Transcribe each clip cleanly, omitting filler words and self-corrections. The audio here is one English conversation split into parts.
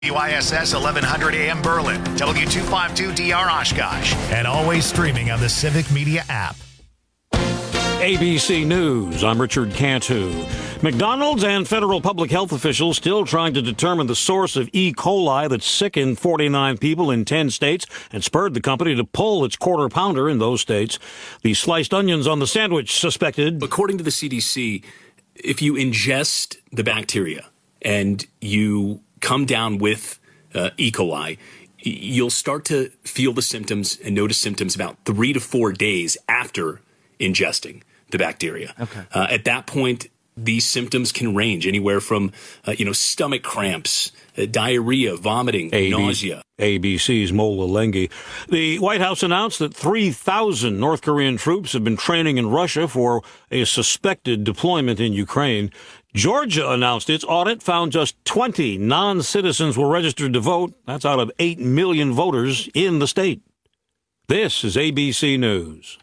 WISS 1100 AM Berlin, W252DR Oshkosh, and always streaming on the Civic Media app. ABC News, I'm Richard Cantu. McDonald's and federal public health officials still trying to determine the source of E. coli that sickened 49 people in 10 states and spurred the company to pull its quarter pounder in those states. The sliced onions on the sandwich suspected. According to the CDC, if you ingest the bacteria and you come down with E. coli, you'll start to feel the symptoms and notice symptoms about 3 to 4 days after ingesting the bacteria. Okay. At that point, these symptoms can range anywhere from, stomach cramps, diarrhea, vomiting, nausea. ABC's Mola Lengi. The White House announced that 3,000 North Korean troops have been training in Russia for a suspected deployment in Ukraine. Georgia announced its audit found just 20 non-citizens were registered to vote. That's out of 8 million voters in the state. This is ABC News.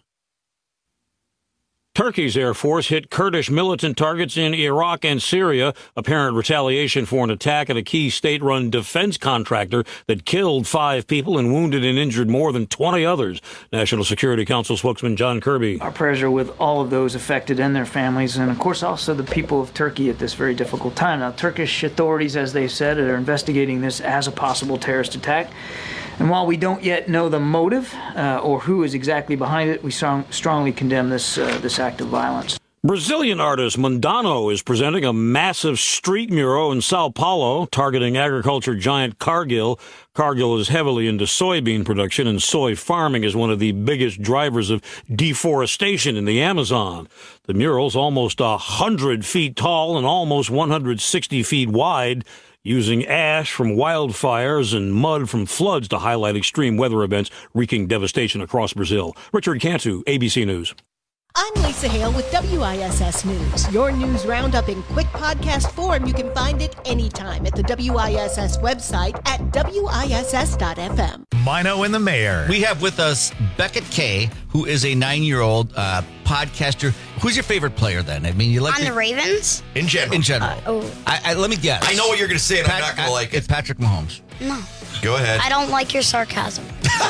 Turkey's Air Force hit Kurdish militant targets in Iraq and Syria, apparent retaliation for an attack at a key state-run defense contractor that killed 5 people and wounded and injured more than 20 others. National Security Council spokesman John Kirby. Our prayers are with all of those affected and their families, and of course also the people of Turkey at this very difficult time. Now, Turkish authorities, as they've said, are investigating this as a possible terrorist attack. And while we don't yet know the motive or who is exactly behind it, we strongly condemn this act of violence. Brazilian artist Mundano is presenting a massive street mural in Sao Paulo targeting agriculture giant Cargill. Cargill is heavily into soybean production, and soy farming is one of the biggest drivers of deforestation in the Amazon. The mural's almost 100 feet tall and almost 160 feet wide, using ash from wildfires and mud from floods to highlight extreme weather events wreaking devastation across Brazil. Richard Cantu, ABC News. I'm Lisa Hale with WISS News. Your news roundup in quick podcast form. You can find it anytime at the WISS website at WISS.FM. Mino and the Mayor. We have with us Beckett Kay, who is a 9-year-old podcaster. Who's your favorite player then? I mean, you like on the Ravens? In general. Let me guess. I know what you're going to say, and I'm not going to like it. It's Patrick Mahomes. No. Go ahead. I don't like your sarcasm.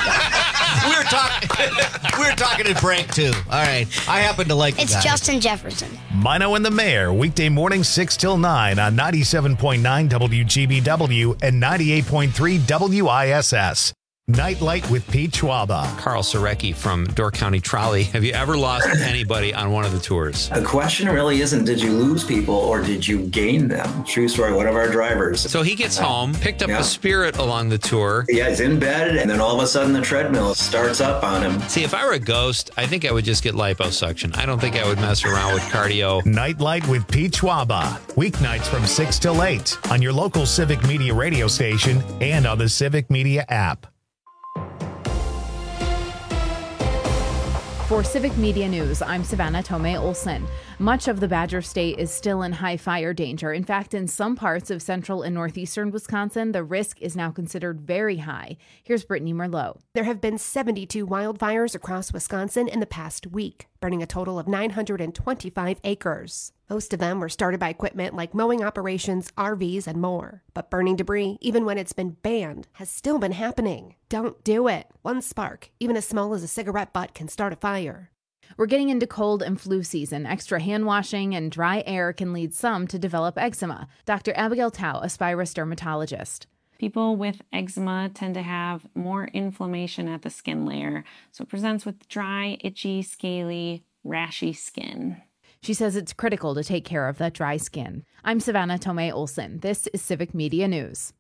We're talking to Frank, too. All right. I happen to like It's Justin Jefferson. Mino and the Mayor, weekday morning 6 till 9 on 97.9 WGBW and 98.3 WISS. Nightlight with Pete Schwaba. Carl Sarecki from Door County Trolley. Have you ever lost anybody on one of the tours? The question really isn't, did you lose people or did you gain them? True story, one of our drivers. So he gets home, picked up a Spirit along the tour. Yeah, he's in bed, and then all of a sudden the treadmill starts up on him. See, if I were a ghost, I think I would just get liposuction. I don't think I would mess around with cardio. Nightlight with Pete Schwaba. Weeknights from 6 till 8 on your local Civic Media radio station and on the Civic Media app. For Civic Media News, I'm Savannah Tomei Olson. Much of the Badger State is still in high fire danger. In fact, in some parts of central and northeastern Wisconsin, the risk is now considered very high. Here's Brittany Merlot. There have been 72 wildfires across Wisconsin in the past week, burning a total of 925 acres. Most of them were started by equipment like mowing operations, RVs, and more. But burning debris, even when it's been banned, has still been happening. Don't do it. One spark, even as small as a cigarette butt, can start a fire. We're getting into cold and flu season. Extra hand washing and dry air can lead some to develop eczema. Dr. Abigail Tao, a Spirus dermatologist. People with eczema tend to have more inflammation at the skin layer, so it presents with dry, itchy, scaly, rashy skin. She says it's critical to take care of that dry skin. I'm Savannah Tomei Olson. This is Civic Media News.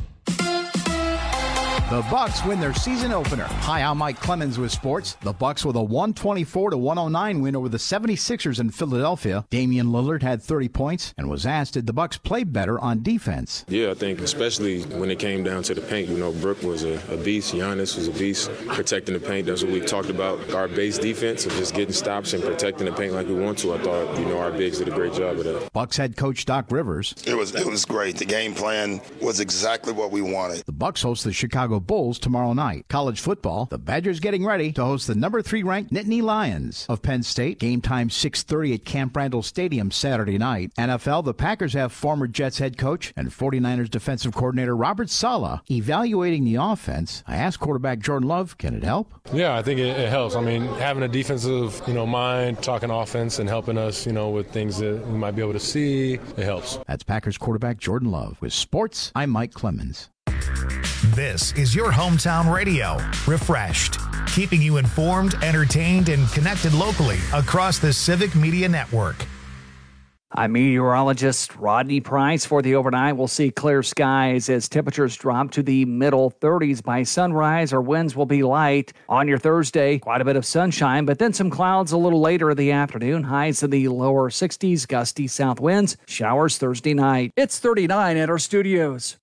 The Bucks win their season opener. Hi, I'm Mike Clemens with sports. The Bucks with a 124-109 win over the 76ers in Philadelphia. Damian Lillard had 30 points and was asked, did the Bucks play better on defense? Yeah, I think especially when it came down to the paint, Brook was a beast. Giannis was a beast protecting the paint. That's what we talked about. Our base defense of just getting stops and protecting the paint like we want to. I thought, our bigs did a great job of that. Bucks head coach Doc Rivers. It was great. The game plan was exactly what we wanted. The Bucks host the Chicago Chicago Bulls tomorrow night. College football, the Badgers getting ready to host the number 3 ranked Nittany Lions of Penn State. Game time 6:30 at Camp Randall Stadium Saturday night. NFL, the Packers have former Jets head coach and 49ers defensive coordinator Robert Saleh evaluating the offense. I asked quarterback Jordan Love, can it help? Yeah, I think it helps. I mean, having a defensive, mind, talking offense and helping us, with things that we might be able to see, it helps. That's Packers quarterback Jordan Love. With sports, I'm Mike Clemens. This is your hometown radio, Refreshed, keeping you informed, entertained, and connected locally across the Civic Media Network. I'm meteorologist Rodney Price. For the overnight, we'll see clear skies as temperatures drop to the middle 30s by sunrise. Our winds will be light. On your Thursday, quite a bit of sunshine, but then some clouds a little later in the afternoon. Highs in the lower 60s, gusty south winds. Showers Thursday night. It's 39 at our studios.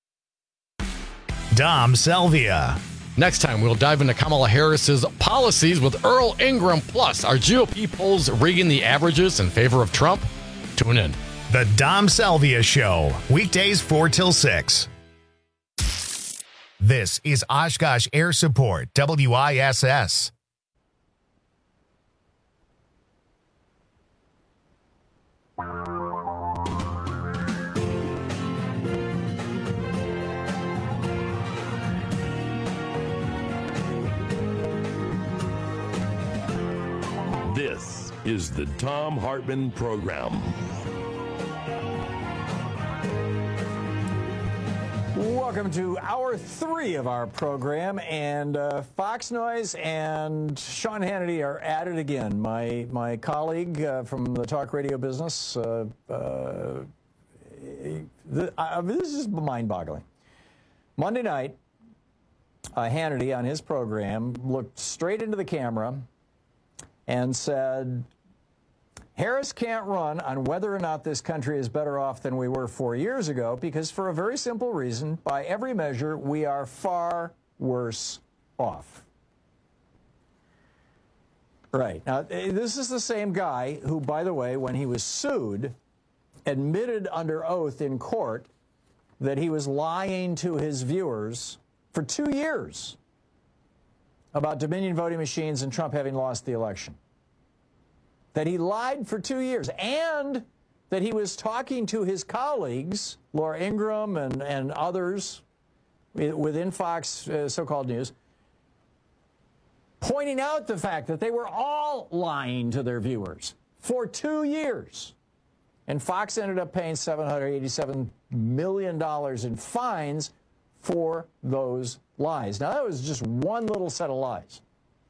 Dom Selvia. Next time, we'll dive into Kamala Harris's policies with Earl Ingram. Plus, are GOP polls rigging the averages in favor of Trump? Tune in. The Dom Selvia Show, weekdays 4 till 6. This is Oshkosh Air Support, WISS. This is the Thom Hartmann Program. Welcome to hour 3 of our program, and Fox Noise and Sean Hannity are at it again. My colleague from the talk radio business. This is mind-boggling. Monday night, Hannity on his program looked straight into the camera and said, Harris can't run on whether or not this country is better off than we were 4 years ago, because for a very simple reason, by every measure, we are far worse off. Right. Now, this is the same guy who, by the way, when he was sued, admitted under oath in court that he was lying to his viewers for 2 years about Dominion voting machines and Trump having lost the election. That he lied for 2 years, and that he was talking to his colleagues, Laura Ingraham and others within Fox so-called news, pointing out the fact that they were all lying to their viewers for 2 years. And Fox ended up paying $787 million in fines for those lies. Now, that was just one little set of lies.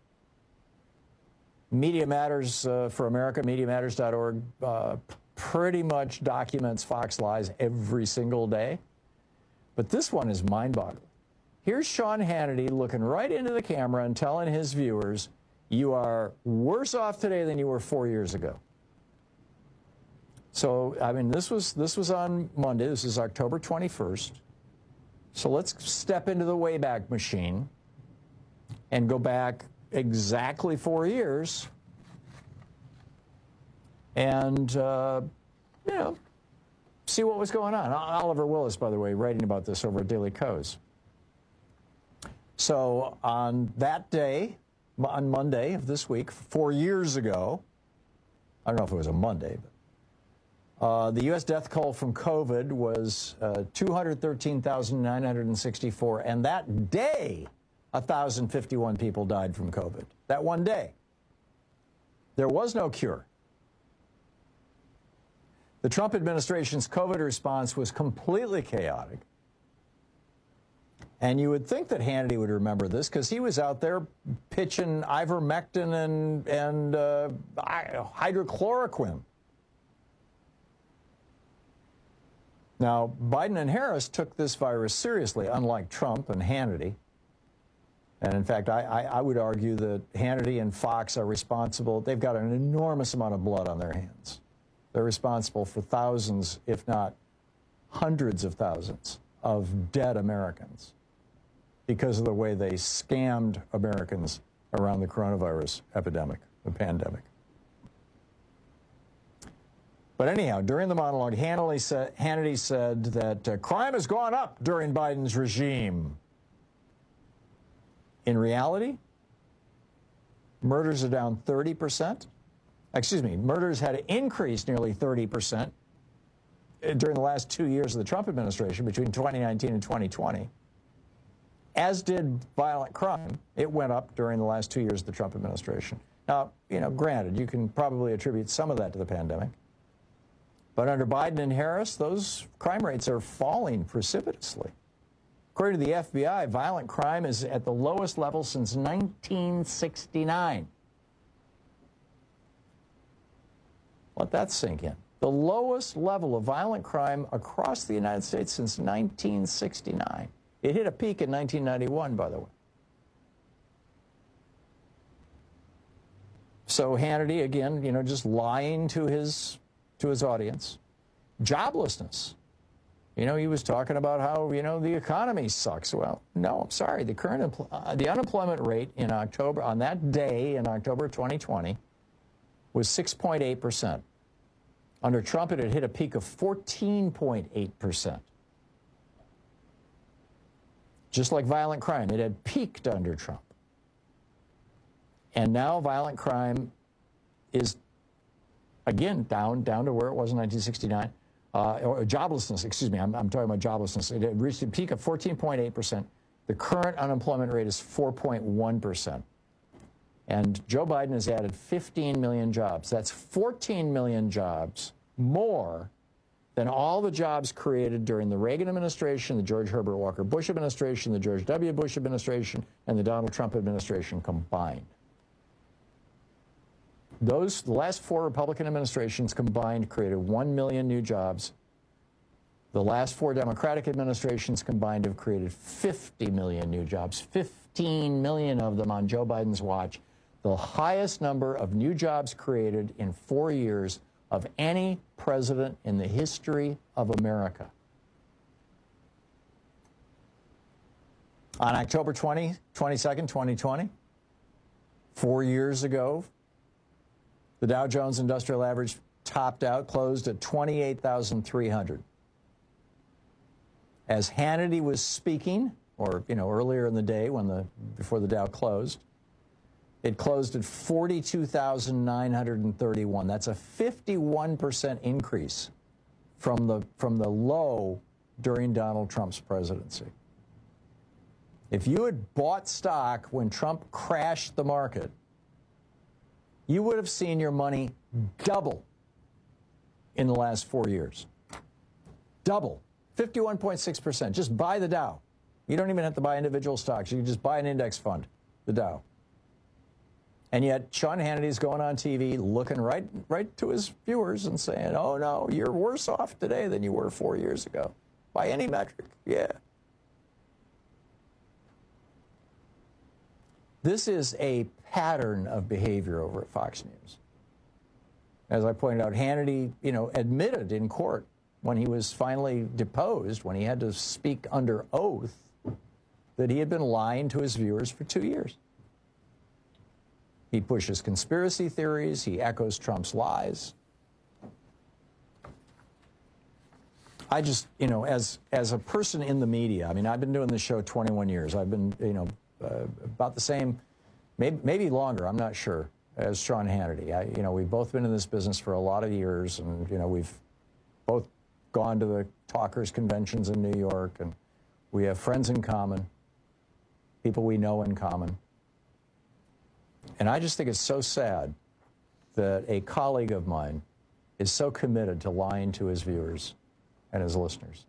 Media Matters for America, MediaMatters.org, pretty much documents Fox lies every single day. But this one is mind-boggling. Here's Sean Hannity looking right into the camera and telling his viewers, you are worse off today than you were 4 years ago. So, I mean, this was on Monday. This is October 21st. So let's step into the Wayback Machine and go back exactly 4 years and, see what was going on. Oliver Willis, by the way, writing about this over at Daily Kos. So on that day, on Monday of this week, 4 years ago, I don't know if it was a Monday, but the U.S. death toll from COVID was 213,964, and that day, 1,051 people died from COVID. That one day. There was no cure. The Trump administration's COVID response was completely chaotic. And you would think that Hannity would remember this because he was out there pitching ivermectin and hydrochloroquine. Now, Biden and Harris took this virus seriously, unlike Trump and Hannity. And in fact, I would argue that Hannity and Fox are responsible. They've got an enormous amount of blood on their hands. They're responsible for thousands, if not hundreds of thousands, of dead Americans because of the way they scammed Americans around the coronavirus epidemic, the pandemic. But anyhow, during the monologue, Hannity said that crime has gone up during Biden's regime. In reality, murders are down 30%. Excuse me, murders had increased nearly 30% during the last 2 years of the Trump administration, between 2019 and 2020. As did violent crime. It went up during the last 2 years of the Trump administration. Now, granted, you can probably attribute some of that to the pandemic. But under Biden and Harris, those crime rates are falling precipitously. According to the FBI, violent crime is at the lowest level since 1969. Let that sink in. The lowest level of violent crime across the United States since 1969. It hit a peak in 1991, by the way. So Hannity, again, just lying to his audience. Joblessness. He was talking about how, the economy sucks. Well, no, I'm sorry. The unemployment rate in October, on that day in October 2020, was 6.8%. Under Trump, it had hit a peak of 14.8%. Just like violent crime, it had peaked under Trump. And now violent crime is, again, down to where it was in 1969. Or joblessness, excuse me, I'm talking about joblessness. It had reached a peak of 14.8%. The current unemployment rate is 4.1%. And Joe Biden has added 15 million jobs. That's 14 million jobs more than all the jobs created during the Reagan administration, the George Herbert Walker Bush administration, the George W. Bush administration, and the Donald Trump administration combined. The last 4 Republican administrations combined created 1 million new jobs. The last 4 Democratic administrations combined have created 50 million new jobs, 15 million of them on Joe Biden's watch. The highest number of new jobs created in 4 years of any president in the history of America. On October 22nd, 2020, 4 years ago, the Dow Jones Industrial Average topped out, closed at 28,300. As Hannity was speaking, or earlier in the day before the Dow closed, it closed at 42,931. That's a 51% increase from the low during Donald Trump's presidency. If you had bought stock when Trump crashed the market, you would have seen your money double in the last 4 years. Double. 51.6%. Just buy the Dow. You don't even have to buy individual stocks. You can just buy an index fund, the Dow. And yet Sean Hannity's going on TV looking right to his viewers and saying, oh, no, you're worse off today than you were 4 years ago. By any metric, yeah. This is a pattern of behavior over at Fox News. As I pointed out, Hannity, admitted in court when he was finally deposed, when he had to speak under oath, that he had been lying to his viewers for 2 years. He pushes conspiracy theories. He echoes Trump's lies. I just, as a person in the media, I've been doing this show 21 years. I've been, about the same, maybe longer, I'm not sure, as Sean Hannity. We've both been in this business for a lot of years, and, we've both gone to the talkers' conventions in New York, and we have friends in common, people we know in common. And I just think it's so sad that a colleague of mine is so committed to lying to his viewers and his listeners.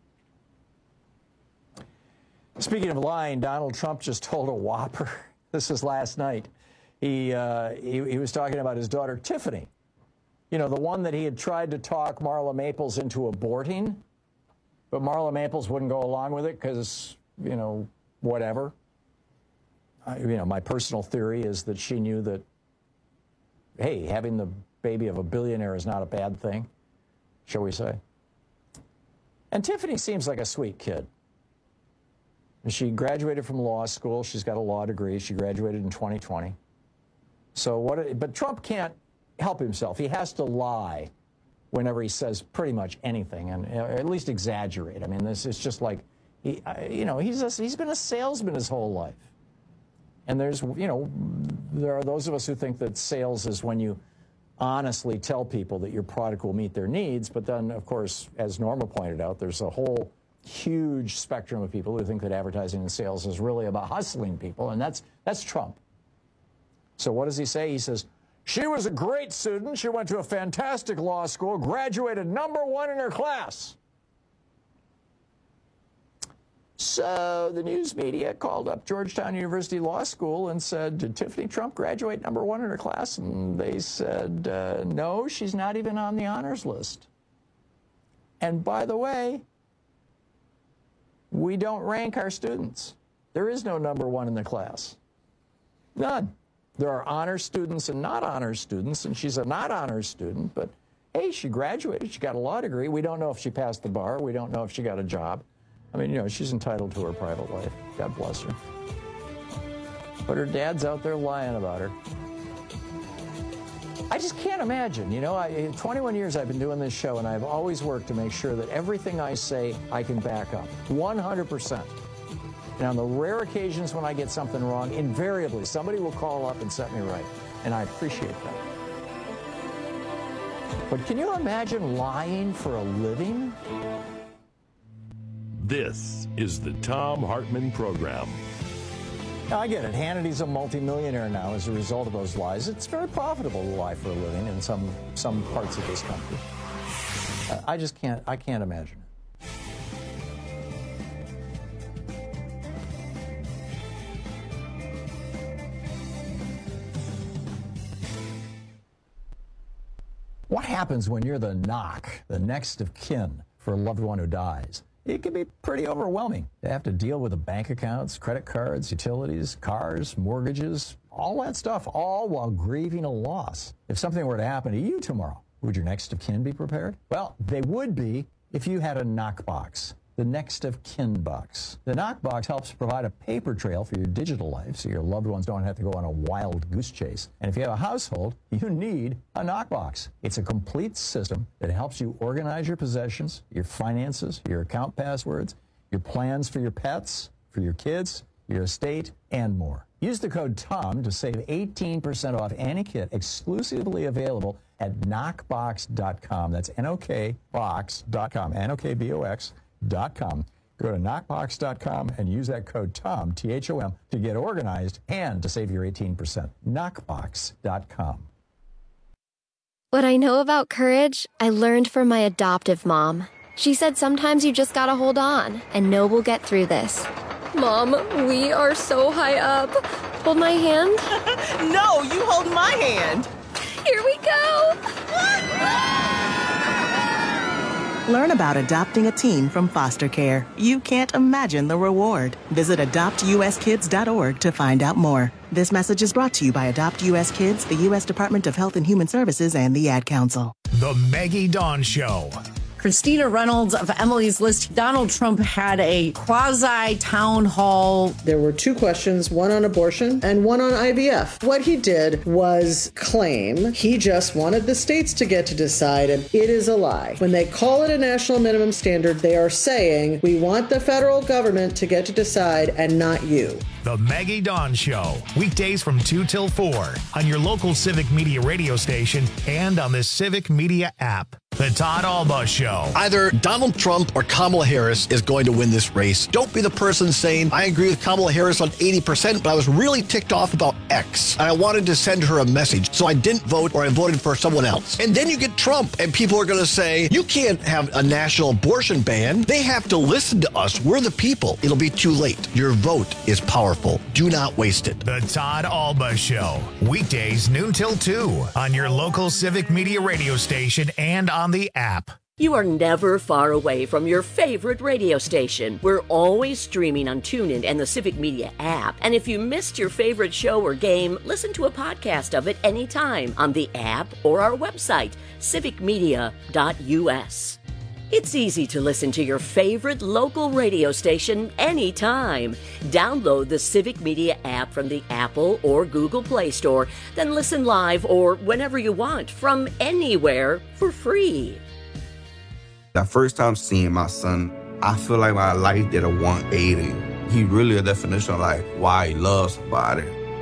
Speaking of lying, Donald Trump just told a whopper. This is last night. He was talking about his daughter, Tiffany. The one that he had tried to talk Marla Maples into aborting, but Marla Maples wouldn't go along with it because, whatever. My personal theory is that she knew that, hey, having the baby of a billionaire is not a bad thing, shall we say. And Tiffany seems like a sweet kid. She graduated from law school. She's got a law degree. She graduated in 2020. But Trump can't help himself. He has to lie whenever he says pretty much anything, and at least exaggerate. This is just like, he's been a salesman his whole life. And there are those of us who think that sales is when you honestly tell people that your product will meet their needs. But then, of course, as Norma pointed out, there's a whole huge spectrum of people who think that advertising and sales is really about hustling people, and that's Trump. So what does he say? He says, she was a great student. She went to a fantastic law school, graduated #1 in her class. So the news media called up Georgetown University Law School and said, did Tiffany Trump graduate #1 in her class? And they said, no, she's not even on the honors list. And by the way, we don't rank our students. There is no #1 in the class. None. There are honors students and not honors students, and she's a not honors student, but hey, she graduated, she got a law degree. We don't know if she passed the bar. We don't know if she got a job. I mean, she's entitled to her private life. God bless her. But her dad's out there lying about her. I just can't imagine. 21 years I've been doing this show, and I've always worked to make sure that everything I say I can back up 100%. And on the rare occasions when I get something wrong, invariably somebody will call up and set me right. And I appreciate that. But can you imagine lying for a living? This is the Thom Hartmann Program. Now, I get it. Hannity's a multimillionaire now as a result of those lies. It's very profitable to lie for a living in some parts of this country. I can't imagine it. What happens when you're the next of kin for a loved one who dies? It can be pretty overwhelming. You have to deal with the bank accounts, credit cards, utilities, cars, mortgages, all that stuff, all while grieving a loss. If something were to happen to you tomorrow, would your next of kin be prepared? Well, they would be if you had a knockbox, the next of kin box. The knockbox helps provide a paper trail for your digital life so your loved ones don't have to go on a wild goose chase. And if you have a household, you need a knockbox. It's a complete system that helps you organize your possessions, your finances, your account passwords, your plans for your pets, for your kids, your estate, and more. Use the code TOM to save 18% off any kit exclusively available at knockbox.com. That's NOKBox.com, NOKBOX.com. Go to knockbox.com and use that code TOM, T-H-O-M, to get organized and to save your 18%. Knockbox.com. What I know about courage, I learned from my adoptive mom. She said sometimes you just gotta hold on and know we'll get through this. Mom, we are so high up. Hold my hand. No, you hold my hand. Here we go. Learn about adopting a teen from foster care. You can't imagine the reward. Visit adoptuskids.org to find out more. This message is brought to you by Adopt U.S. Kids, the U.S. Department of Health and Human Services, and the Ad Council. The Maggie Dawn Show. Christina Reynolds of Emily's List. Donald Trump had a quasi-town hall. There were two questions, one on abortion and one on IVF. What he did was claim he just wanted the states to get to decide, and it is a lie. When they call it a national minimum standard, they are saying, we want the federal government to get to decide and not you. The Maggie Dawn Show, weekdays from 2 till 4 on your local Civic Media radio station and on the Civic Media app. The Todd Alba Show. Either Donald Trump or Kamala Harris is going to win this race. Don't be the person saying, I agree with Kamala Harris on 80%, but I was really ticked off about X. And I wanted to send her a message, so I didn't vote or I voted for someone else. And then you get Trump, and people are going to say, you can't have a national abortion ban. They have to listen to us. We're the people. It'll be too late. Your vote is powerful. Do not waste it. The Todd Alba Show, weekdays noon till 2 on your local Civic Media radio station and on the app. You are never far away from your favorite radio station. We're always streaming on TuneIn and the Civic Media app. And if you missed your favorite show or game, listen to a podcast of it anytime on the app or our website, civicmedia.us. It's easy to listen to your favorite local radio station anytime. Download the Civic Media app from the Apple or Google Play Store, then listen live or whenever you want from anywhere for free. That first time seeing my son, I feel like my life did a 180. He really a definition of like why he loves somebody.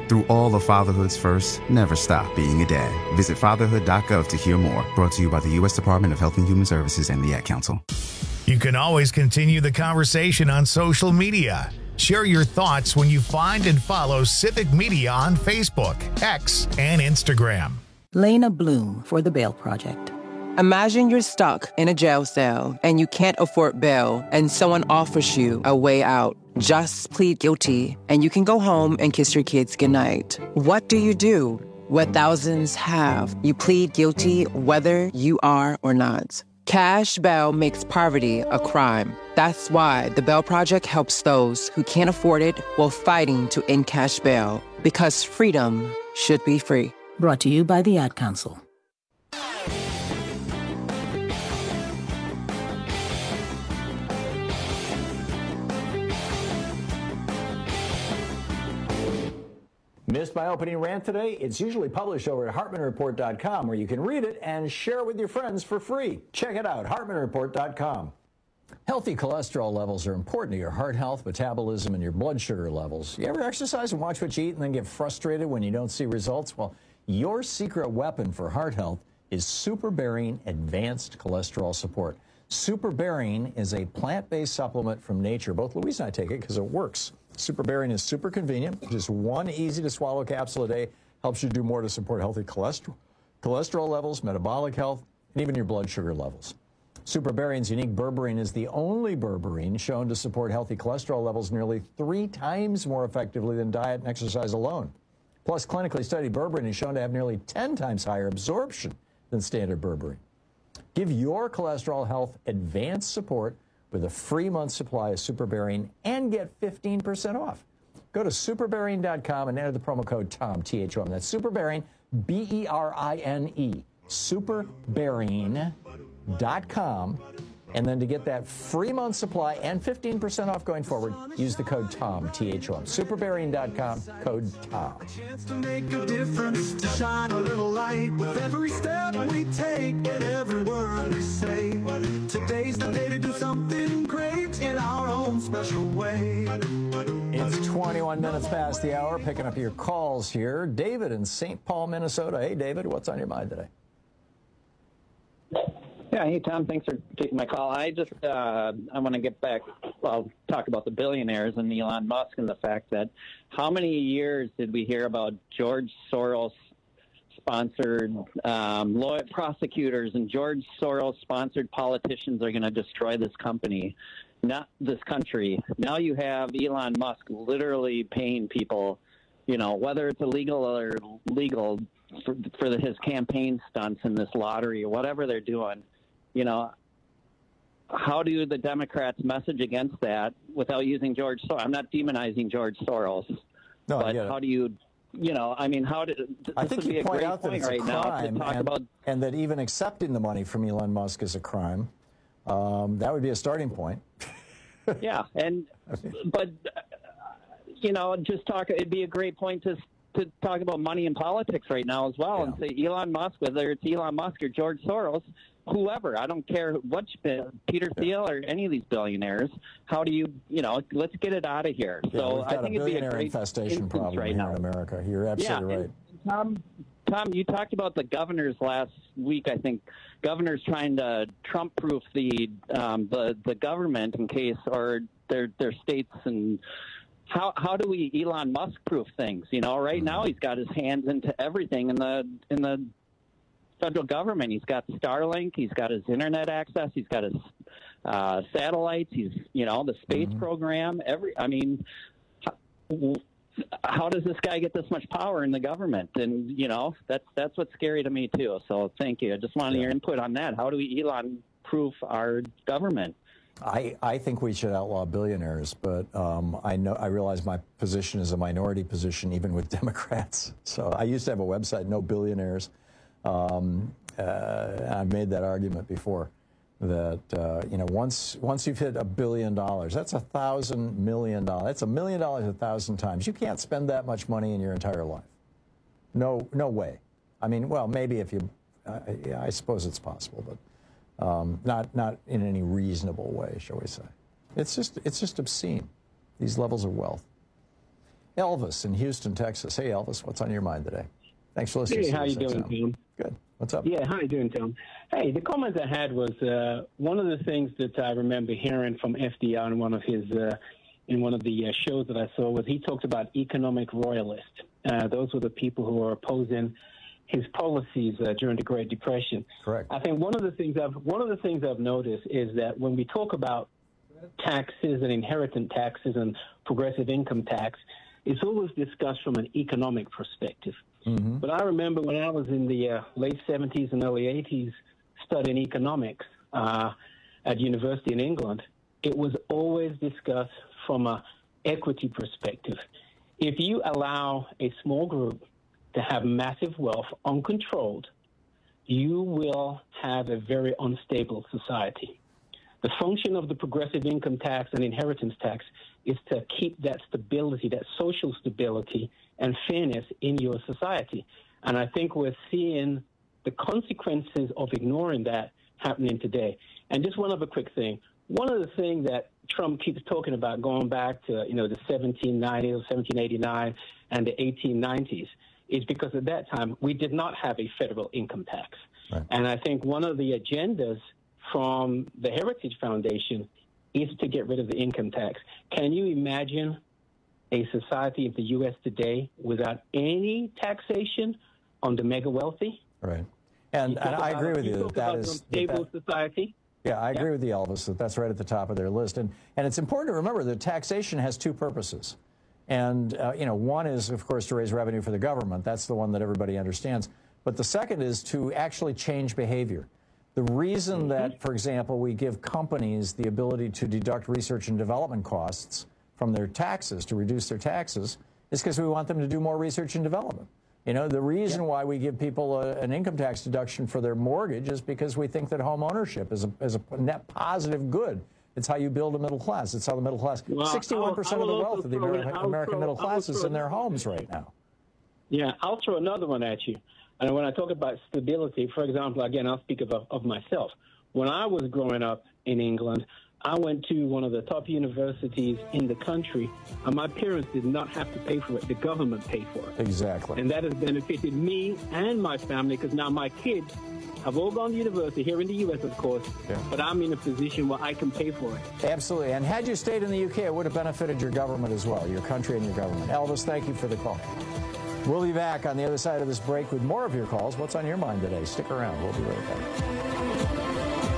Through all of fatherhood's firsts, never stop being a dad. Visit fatherhood.gov to hear more. Brought to you by the U.S. Department of Health and Human Services and the Ad Council. You can always continue the conversation on social media. Share your thoughts when you find and follow Civic Media on Facebook, X, and Instagram. Lena Bloom for the Bail Project. Imagine you're stuck in a jail cell and you can't afford bail and someone offers you a way out. Just plead guilty and you can go home and kiss your kids goodnight. What do you do? What thousands have. You plead guilty whether you are or not. Cash bail makes poverty a crime. That's why the Bail Project helps those who can't afford it while fighting to end cash bail. Because freedom should be free. Brought to you by the Ad Council. Missed my opening rant today? It's usually published over at HartmanReport.com, where you can read it and share it with your friends for free. Check it out, HartmanReport.com. Healthy cholesterol levels are important to your heart health, metabolism, and your blood sugar levels. You ever exercise and watch what you eat and then get frustrated when you don't see results? Well, your secret weapon for heart health is SuperBaring Advanced Cholesterol Support. SuperBaring is a plant-based supplement from nature. Both Louise and I take it because it works. SuperBaring is super convenient. Just one easy-to-swallow capsule a day helps you do more to support healthy cholesterol levels, metabolic health, and even your blood sugar levels. SuperBaring's unique berberine is the only berberine shown to support healthy cholesterol levels nearly 3 times more effectively than diet and exercise alone. Plus, clinically studied berberine is shown to have nearly 10 times higher absorption than standard berberine. Give your cholesterol health advanced support with a free month supply of SuperBaring and get 15% off. Go to superbearing.com and enter the promo code TOM, T-H-O-M. That's SuperBaring, B-E-R-I-N-E, superbearing.com. And then to get that free month supply and 15% off going forward, use the code TOM, T-H-O-M. Superbearing.com, code TOM. A chance to make a difference, to shine a little light with every step we take and every word we say. Today's the day to do something great in our own special way. It's 21 minutes past the hour, picking up your calls here. David in St. Paul, Minnesota. Hey, David, what's on your mind today? Yeah, hey, Tom, thanks for taking my call. I want to get back, talk about the billionaires and Elon Musk and the fact that how many years did we hear about George Soros-sponsored prosecutors and George Soros-sponsored politicians are going to destroy this company, not this country. Now you have Elon Musk literally paying people, whether it's illegal or legal, for his campaign stunts in this lottery or whatever they're doing. How do the Democrats message against that without using George Soros? I'm not demonizing George Soros, but how do you, I think you point out that it's a crime, and that even accepting the money from Elon Musk is a crime. That would be a starting point. Yeah, but it'd be a great point to talk about money in politics right now as well, and say Elon Musk, whether it's Elon Musk or George Soros, whoever, I don't care Peter Thiel or any of these billionaires, how do you, let's get it out of here. So I think it'd be a great infestation problem right now in America. You're absolutely right. Tom, you talked about the governors last week. I think governors trying to Trump-proof the government in case, or their states, and how do we Elon Musk-proof things? Right now he's got his hands into everything in the federal government. He's got Starlink, he's got his internet access, he's got his satellites, he's the space program. How does this guy get this much power in the government? And that's what's scary to me too. So thank you. I just wanted your input on that. How do we Elon-proof our government? I think we should outlaw billionaires, but I realize my position is a minority position even with Democrats. So I used to have a website, No Billionaires. I've made that argument before that once you've hit $1 billion, that's $1,000 million. That's $1 million 1,000 times. You can't spend that much money in your entire life. No way. Maybe if you, I suppose it's possible, but not in any reasonable way, shall we say. It's just obscene, these levels of wealth. Elvis in Houston, Texas. Hey, Elvis, what's on your mind today? Thanks for listening. Hey, how you doing, Tom? Good. What's up? Yeah, how you doing, Tom? Hey, the comment I had was one of the things that I remember hearing from FDR in one of his shows that I saw was he talked about economic royalists. Those were the people who were opposing his policies during the Great Depression. Correct. I think one of the things I've noticed is that when we talk about taxes and inheritance taxes and progressive income tax, it's always discussed from an economic perspective. Mm-hmm. But I remember when I was in the late 70s and early 80s studying economics at university in England, it was always discussed from an equity perspective. If you allow a small group to have massive wealth uncontrolled, you will have a very unstable society. The function of the progressive income tax and inheritance tax is to keep that stability, that social stability and fairness in your society. And I think we're seeing the consequences of ignoring that happening today. And just one other quick thing. One of the things that Trump keeps talking about going back to, the 1790s, 1789 and the 1890s is because at that time we did not have a federal income tax. Right. And I think one of the agendas from the Heritage Foundation is to get rid of the income tax. Can you imagine a society of the U.S. today without any taxation on the mega wealthy? Right. And I agree with you that is a stable society. Yeah, I agree with you, Elvis, that's right at the top of their list. And it's important to remember that taxation has two purposes. And, one is, of course, to raise revenue for the government. That's the one that everybody understands. But the second is to actually change behavior. The reason that, for example, we give companies the ability to deduct research and development costs from their taxes, to reduce their taxes, is because we want them to do more research and development. The reason why we give people an income tax deduction for their mortgage is because we think that home ownership is a net positive good. It's how you build a middle class. It's how the middle class, 61% of the wealth of the American middle class is in their homes right now. Yeah, I'll throw another one at you. And when I talk about stability, for example, again, I'll speak of myself. When I was growing up in England, I went to one of the top universities in the country, and my parents did not have to pay for it. The government paid for it. Exactly. And that has benefited me and my family, because now my kids have all gone to university, here in the U.S., of course, but I'm in a position where I can pay for it. Absolutely. And had you stayed in the U.K., it would have benefited your government as well, your country and your government. Elvis, thank you for the call. We'll be back on the other side of this break with more of your calls. What's on your mind today? Stick around. We'll be right back.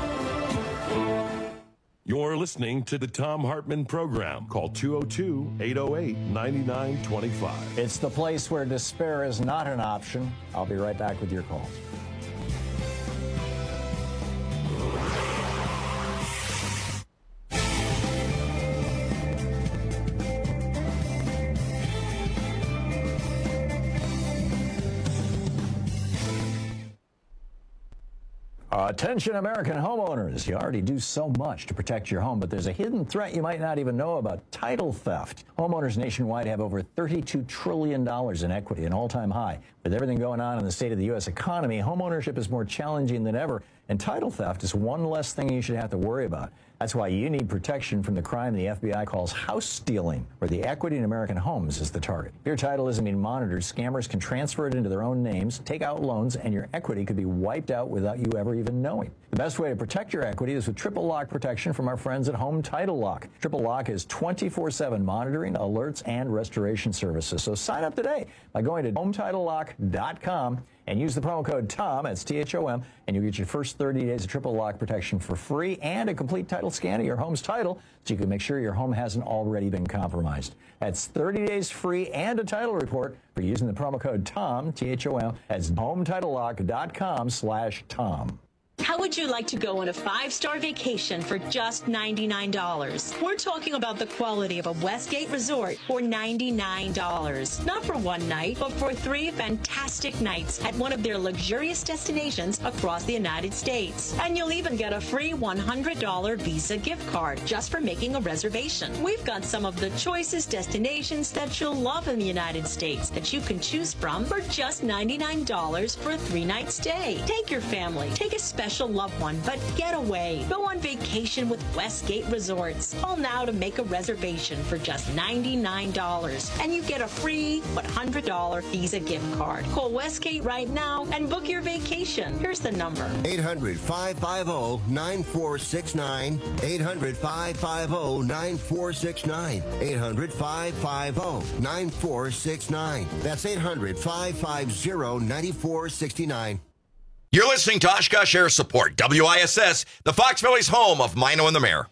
You're listening to the Thom Hartmann Program. Call 202-808-9925. It's the place where despair is not an option. I'll be right back with your calls. Attention American homeowners, you already do so much to protect your home, but there's a hidden threat you might not even know about: title theft. Homeowners nationwide have over $32 trillion in equity, an all-time high. With everything going on in the state of the U.S. economy, homeownership is more challenging than ever, and title theft is one less thing you should have to worry about. That's why you need protection from the crime the FBI calls house stealing, where the equity in American homes is the target. If your title isn't being monitored, scammers can transfer it into their own names, take out loans, and your equity could be wiped out without you ever even knowing. The best way to protect your equity is with triple lock protection from our friends at Home Title Lock. Triple Lock is 24/7 monitoring, alerts, and restoration services. So sign up today by going to HometitleLock.com and use the promo code TOM, that's THOM, and you'll get your first 30 days of triple lock protection for free and a complete title scan of your home's title so you can make sure your home hasn't already been compromised. That's 30 days free and a title report for using the promo code TOM, THOM, that's HometitleLock.com/TOM. How would you like to go on a 5-star vacation for just $99? We're talking about the quality of a Westgate resort for $99. Not for one night, but for 3 fantastic nights at one of their luxurious destinations across the United States. And you'll even get a free $100 Visa gift card just for making a reservation. We've got some of the choicest destinations that you'll love in the United States that you can choose from for just $99 for a 3-night stay. Take your family. Take a special special loved one, but get away. Go on vacation with Westgate Resorts. Call now to make a reservation for just $99, and you get a free $100 Visa gift card. Call Westgate right now and book your vacation. Here's the number. 800-550-9469. 800-550-9469. 800-550-9469. That's 800-550-9469. You're listening to Oshkosh Air Support, WISS, the Fox Valley's home of Mino and the Mayor.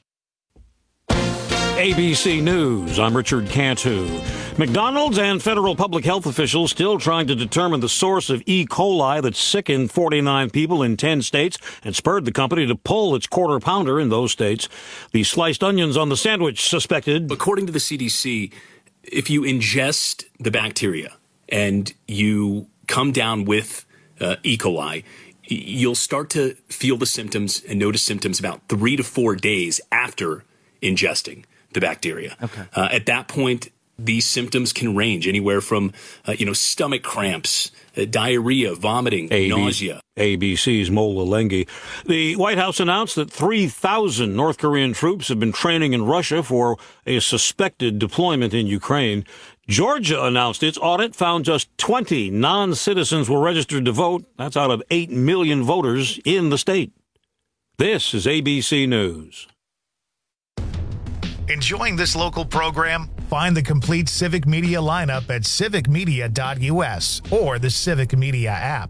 ABC News, I'm Richard Cantu. McDonald's and federal public health officials still trying to determine the source of E. coli that sickened 49 people in 10 states and spurred the company to pull its quarter pounder in those states. The sliced onions on the sandwich suspected. According to the CDC, if you ingest the bacteria and you come down with E. coli, you'll start to feel the symptoms and notice symptoms about 3 to 4 days after ingesting the bacteria. Okay. At that point, these symptoms can range anywhere from, stomach cramps, diarrhea, vomiting, nausea. ABC's Mola Lengi. The White House announced that 3,000 North Korean troops have been training in Russia for a suspected deployment in Ukraine. Georgia announced its audit found just 20 non-citizens were registered to vote. That's out of 8 million voters in the state. This is ABC News. Enjoying this local program? Find the complete Civic Media lineup at civicmedia.us or the Civic Media app.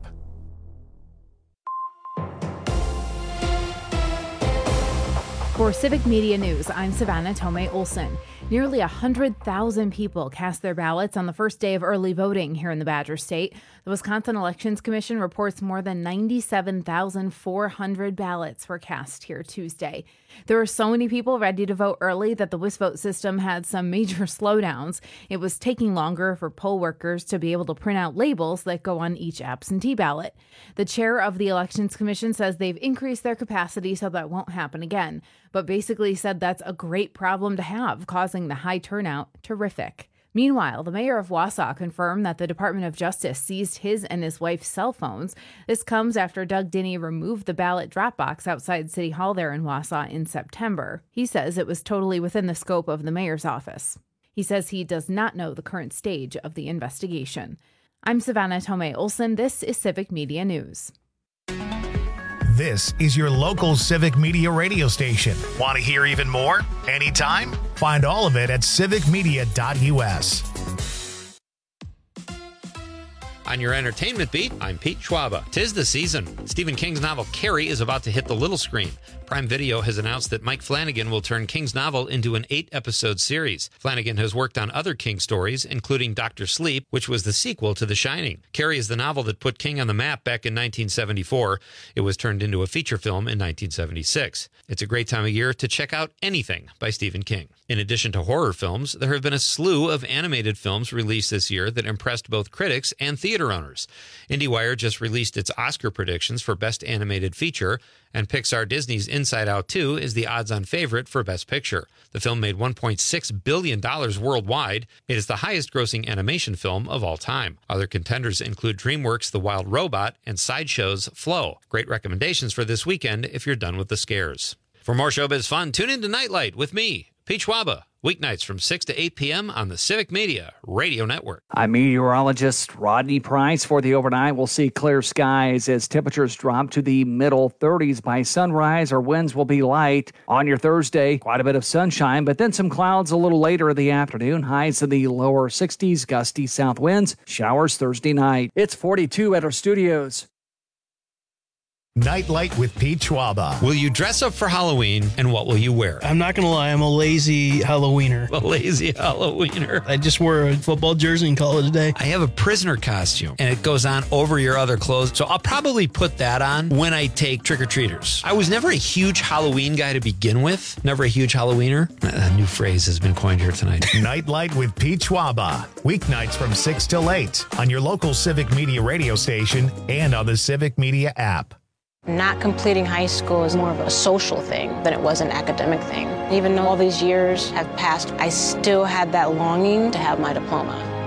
For Civic Media News, I'm Savannah Tomei Olson. Nearly 100,000 people cast their ballots on the first day of early voting here in the Badger State. The Wisconsin Elections Commission reports more than 97,400 ballots were cast here Tuesday. There were so many people ready to vote early that the WisVote system had some major slowdowns. It was taking longer for poll workers to be able to print out labels that go on each absentee ballot. The chair of the Elections Commission says they've increased their capacity so that won't happen again, but basically said that's a great problem to have, causing the high turnout terrific. Meanwhile, the mayor of Wausau confirmed that the Department of Justice seized his and his wife's cell phones. This comes after Doug Dinney removed the ballot drop box outside City Hall there in Wausau in September. He says it was totally within the scope of the mayor's office. He says he does not know the current stage of the investigation. I'm Savannah Tomei Olson. This is Civic Media News. This is your local Civic Media radio station. Want to hear even more? Anytime? Find all of it at civicmedia.us. On your entertainment beat, I'm Pete Schwaba. 'Tis the season. Stephen King's novel Carrie is about to hit the little screen. Prime Video has announced that Mike Flanagan will turn King's novel into an 8-episode series. Flanagan has worked on other King stories, including Dr. Sleep, which was the sequel to The Shining. Carrie is the novel that put King on the map back in 1974. It was turned into a feature film in 1976. It's a great time of year to check out anything by Stephen King. In addition to horror films, there have been a slew of animated films released this year that impressed both critics and theater owners. IndieWire just released its Oscar predictions for Best Animated Feature, and Pixar Disney's Inside Out 2 is the odds-on favorite for Best Picture. The film made $1.6 billion worldwide. It is the highest-grossing animation film of all time. Other contenders include DreamWorks' The Wild Robot and Sideshow's Flow. Great recommendations for this weekend if you're done with the scares. For more showbiz fun, tune in to Nightlight with me, Pete Schwaba, weeknights from 6 to 8 p.m. on the Civic Media Radio Network. I'm meteorologist Rodney Price. For the overnight, we'll see clear skies as temperatures drop to the middle 30s by sunrise. Our winds will be light. On your Thursday, quite a bit of sunshine, but then some clouds a little later in the afternoon. Highs in the lower 60s, gusty south winds. Showers Thursday night. It's 42 at our studios. Nightlight with Pete Schwaba. Will you dress up for Halloween, and what will you wear? I'm not going to lie, I'm a lazy Halloweener. A lazy Halloweener. I just wore a football jersey in college today. I have a prisoner costume, and it goes on over your other clothes, so I'll probably put that on when I take trick-or-treaters. I was never a huge Halloween guy to begin with. Never a huge Halloweener. A new phrase has been coined here tonight. Nightlight with Pete Schwaba. Weeknights from 6 till 8 on your local Civic Media radio station and on the Civic Media app. Not completing high school is more of a social thing than it was an academic thing. Even though all these years have passed, I still had that longing to have my diploma.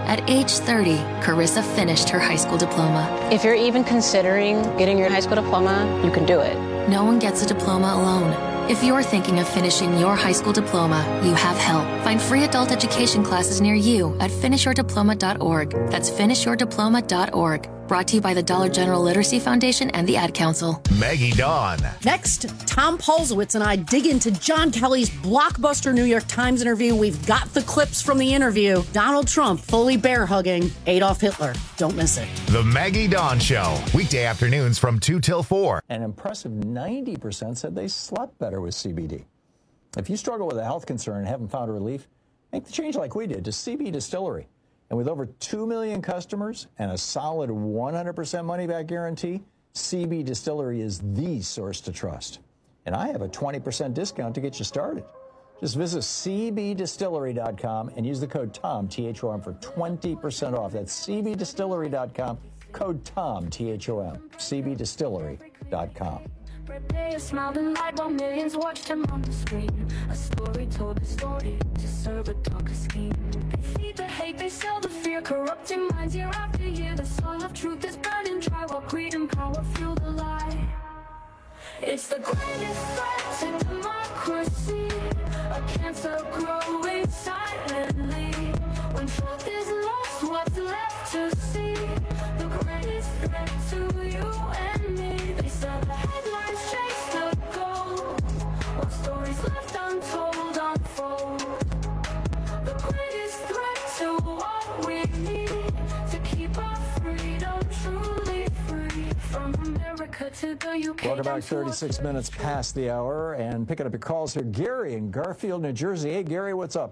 At age 30, Carissa finished her high school diploma. If you're even considering getting your high school diploma, you can do it. No one gets a diploma alone. If you're thinking of finishing your high school diploma, you have help. Find free adult education classes near you at finishyourdiploma.org. That's finishyourdiploma.org. Brought to you by the Dollar General Literacy Foundation and the Ad Council. Maggie Dawn. Next, Tom Polzowitz and I dig into John Kelly's blockbuster New York Times interview. We've got the clips from the interview. Donald Trump fully bear-hugging Adolf Hitler. Don't miss it. The Maggie Dawn Show. Weekday afternoons from 2 till 4. An impressive 90% said they slept better with CBD. If you struggle with a health concern and haven't found relief, make the change like we did to CB Distillery. And with over 2 million customers and a solid 100% money-back guarantee, CB Distillery is the source to trust. And I have a 20% discount to get you started. Just visit cbdistillery.com and use the code TOM, T-H-O-M, for 20% off. That's cbdistillery.com, code TOM, T-H-O-M, cbdistillery.com. Birthday, a smiling light while millions watched him on the screen. A story told a story to serve a darker scheme. They feed the hate, they sell the fear, corrupting minds year after year. The soil of truth is burning dry while greed and power fuel the lie. It's the greatest threat to democracy, a cancer growing silently. When truth is lost, what's left to see? The greatest threat to you and me. They sell the headlines, chase the gold, while stories left untold unfold. The greatest threat to what we need to keep our freedom truly free. From America to the UK. Welcome back, 36 minutes past the hour, and picking up your calls here. Gary in Garfield, New Jersey. Hey, Gary, what's up?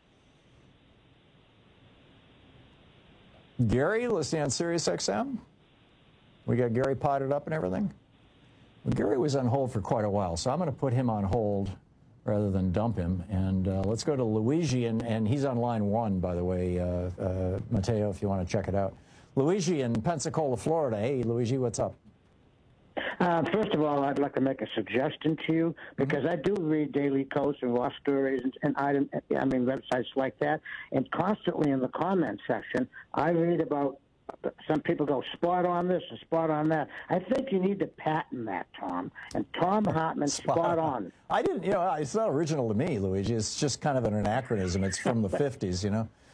Gary, listening on Sirius XM. We got Gary potted up and everything. Well, Gary was on hold for quite a while, so I'm going to put him on hold rather than dump him. And let's go to Luigi, and he's on line 1, by the way, Mateo, if you want to check it out. Luigi in Pensacola, Florida. Hey, Luigi, what's up? First of all, I'd like to make a suggestion to you, because I do read Daily Kos and Raw Stories and websites like that, and constantly in the comment section, I read about some people go spot on this and spot on that. I think you need to patent that, Tom. And Tom Hartman, spot on. I didn't, it's not original to me, Luigi. It's just kind of an anachronism. It's from the 50s,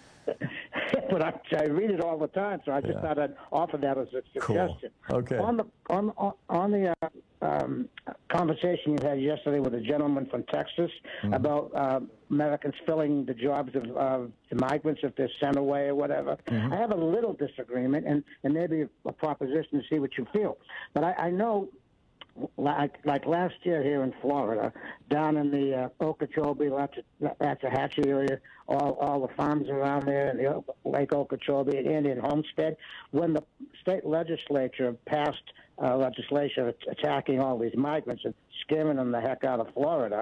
But I read it all the time, so I just thought I'd offer that as a suggestion. Cool. Okay. On the conversation you had yesterday with a gentleman from Texas about Americans filling the jobs of the migrants if they're sent away or whatever, I have a little disagreement and maybe a proposition to see what you feel. But I know, like last year here in Florida, down in the Okeechobee, Waxahachie area, all the farms around there, and the Lake Okeechobee and Indian Homestead, when the state legislature passed legislation attacking all these migrants and scaring them the heck out of Florida,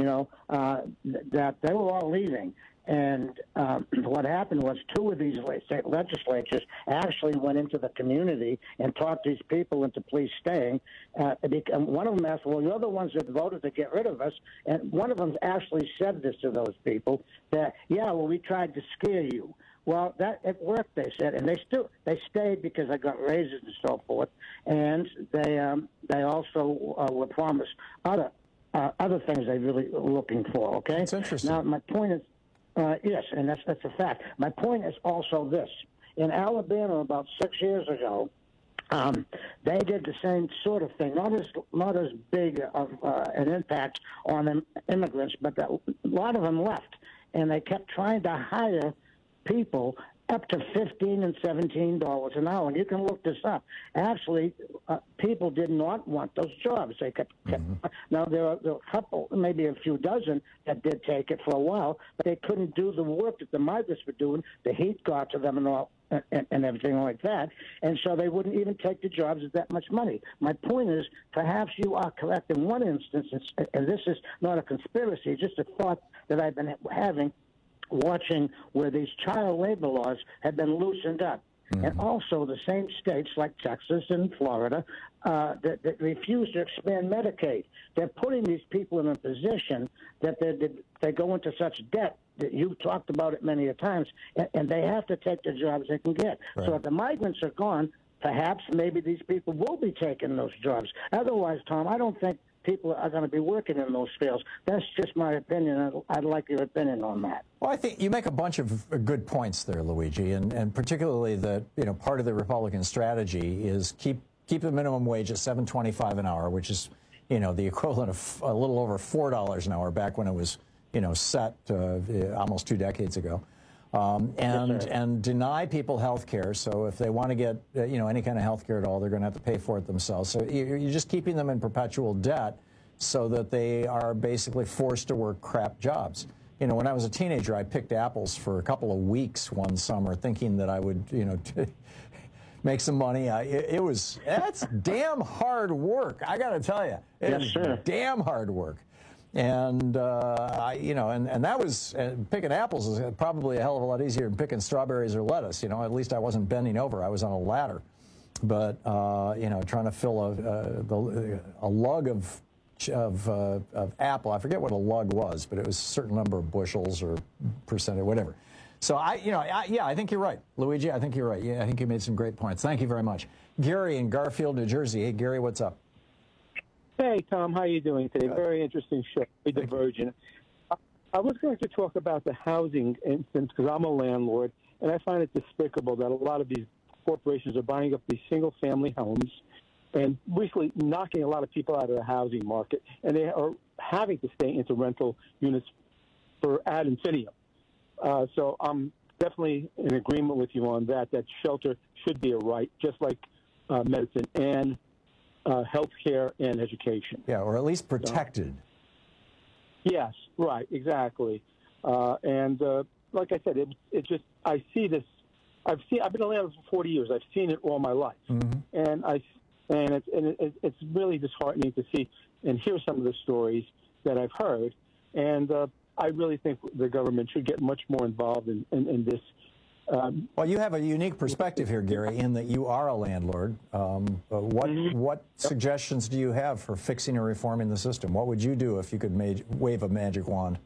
that they were all leaving. And what happened was 2 of these state legislatures actually went into the community and talked these people into please staying. And one of them asked, well, you're the ones that voted to get rid of us. And one of them actually said this to those people, that, we tried to scare you. Well, it worked, they said, and they stayed because they got raises and so forth. And they also were promised other things they really were looking for, okay? That's interesting. Now, my point is, yes, and that's a fact. My point is also this. In Alabama about 6 years ago, they did the same sort of thing, not as big of an impact on immigrants, but a lot of them left, and they kept trying to hire people up to $15 and $17 an hour. And you can look this up. Actually, people did not want those jobs. They kept Now, there are a couple, maybe a few dozen, that did take it for a while, but they couldn't do the work that the migrants were doing. The heat got to them and all, and everything like that. And so they wouldn't even take the jobs at that much money. My point is, perhaps you are correct in one instance, and this is not a conspiracy, just a thought that I've been having, watching where these child labor laws have been loosened up. And also the same states like Texas and Florida that refuse to expand Medicaid. They're putting these people in a position that they go into such debt that you've talked about it many a times, and they have to take the jobs they can get. Right. So if the migrants are gone, perhaps maybe these people will be taking those jobs. Otherwise, Tom, I don't think people are going to be working in those fields. That's just my opinion. I'd like your opinion on that. Well, I think you make a bunch of good points there, Luigi, and particularly that part of the Republican strategy is keep the minimum wage at $7.25 an hour, which is the equivalent of a little over $4 an hour back when it was set almost 2 decades ago. And deny people health care. So if they want to get any kind of health care at all, they're going to have to pay for it themselves. So you're just keeping them in perpetual debt so that they are basically forced to work crap jobs. When I was a teenager, I picked apples for a couple of weeks one summer, thinking that I would make some money. That's damn hard work. I got to tell you, it's damn hard work. And and that was picking apples is probably a hell of a lot easier than picking strawberries or lettuce. At least I wasn't bending over; I was on a ladder. But trying to fill a lug of apple. I forget what a lug was, but it was a certain number of bushels or percent or whatever. So I think you're right, Luigi. I think you're right. Yeah, I think you made some great points. Thank you very much, Gary in Garfield, New Jersey. Hey, Gary, what's up? Hey, Tom, how are you doing today? Good. Very interesting show. Very divergent. I was going to talk about the housing instance because I'm a landlord, and I find it despicable that a lot of these corporations are buying up these single-family homes and basically knocking a lot of people out of the housing market, and they are having to stay into rental units for ad infinitum. So I'm definitely in agreement with you on that shelter should be a right, just like medicine and health care and education. Yeah, or at least protected. Yes, right, exactly. And like I said, it just, I see this, I've been a landlord for 40 years. I've seen it all my life. And it's really disheartening to see and hear some of the stories that I've heard. And I really think the government should get much more involved in this. Well, you have a unique perspective here, Gary, in that you are a landlord. What suggestions do you have for fixing or reforming the system? What would you do if you could wave a magic wand?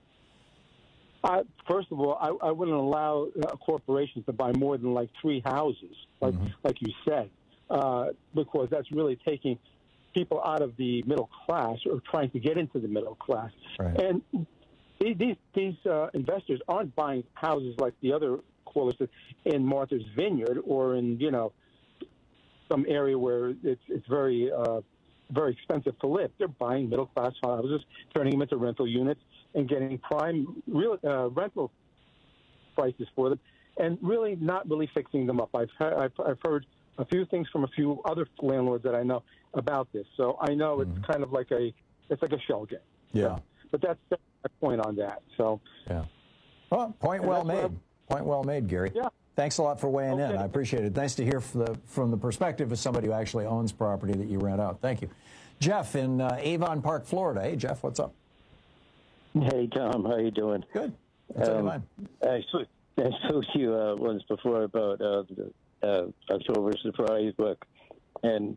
First of all, I wouldn't allow corporations to buy more than like 3 houses, like you said, because that's really taking people out of the middle class or trying to get into the middle class. Right. And these investors aren't buying houses like the other callers in Martha's Vineyard or in some area where it's very very expensive to live. They're buying middle class houses, turning them into rental units, and getting prime rental prices for them, and really not really fixing them up. I've heard a few things from a few other landlords that I know about this, so I know it's kind of like a shell game. Yeah, but that's my point on that. So yeah, well, point well made. Point well made, Gary. Yeah. Thanks a lot for weighing in. I appreciate it. Nice to hear from the perspective of somebody who actually owns property that you rent out. Thank you. Jeff in Avon Park, Florida. Hey, Jeff, what's up? Hey, Tom. How you doing? Good. What's on your mind? I spoke to you once before about the October Surprise book, and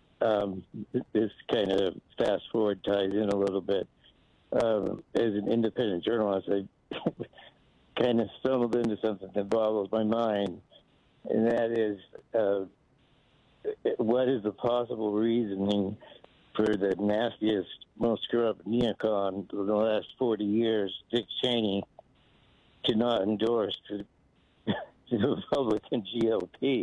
this kind of fast forward ties in a little bit. As an independent journalist, I kind of stumbled into something that boggles my mind, and that is what is the possible reasoning for the nastiest, most corrupt neocon of the last 40 years, Dick Cheney, to not endorse the Republican GOP?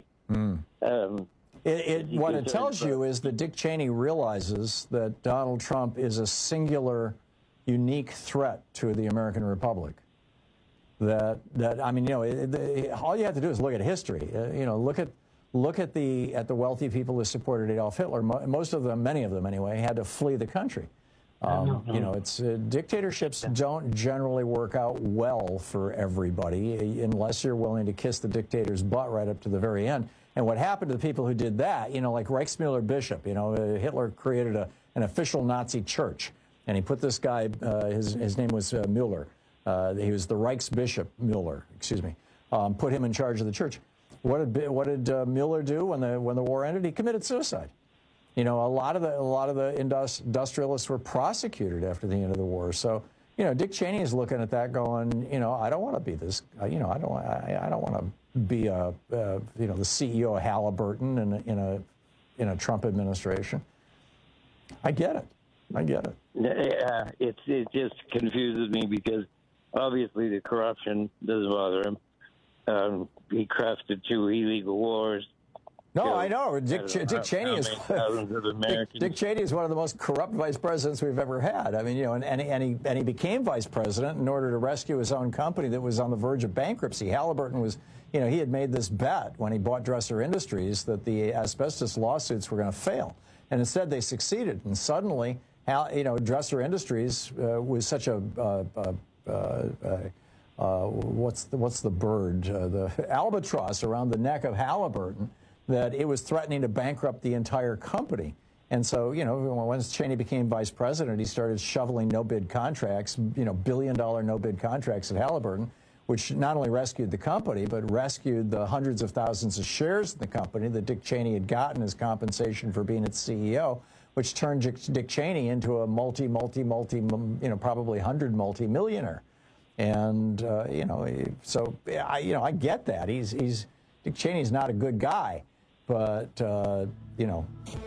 What it tells you is that Dick Cheney realizes that Donald Trump is a singular, unique threat to the American Republic. That I mean, all you have to do is look at history. Look at the wealthy people who supported Adolf Hitler. Most of them, many of them anyway, had to flee the country. It's dictatorships don't generally work out well for everybody unless you're willing to kiss the dictator's butt right up to the very end. And what happened to the people who did that, like Reichsmüller Bishop, Hitler created an official Nazi church, and he put this guy, his name was Müller. He was the Reichsbishop Müller, put him in charge of the church. What did Mueller do when the war ended? He committed suicide. You know, a lot of the industrialists were prosecuted after the end of the war. So, you know, Dick Cheney is looking at that, going, you know, I don't want to be this. You know, I don't want to be you know, the CEO of Halliburton in a Trump administration. I get it. Yeah, it just confuses me because obviously the corruption does bother him. He crafted 2 illegal wars. No, I know. Dick Cheney is Dick Cheney is one of the most corrupt vice presidents we've ever had. I mean, you know, and he became vice president in order to rescue his own company that was on the verge of bankruptcy. Halliburton was, you know, he had made this bet when he bought Dresser Industries that the asbestos lawsuits were going to fail, and instead they succeeded. And suddenly, you know, Dresser Industries was such a what's the bird, the albatross around the neck of Halliburton, that it was threatening to bankrupt the entire company. And so, you know, once Cheney became vice president, he started shoveling no-bid contracts, you know, billion-dollar no-bid contracts at Halliburton, which not only rescued the company, but rescued the hundreds of thousands of shares in the company that Dick Cheney had gotten as compensation for being its CEO, which turned Dick Cheney into a multi, you know, probably multi-millionaire. And, you know, so, I get that. Dick Cheney's not a good guy. But you know,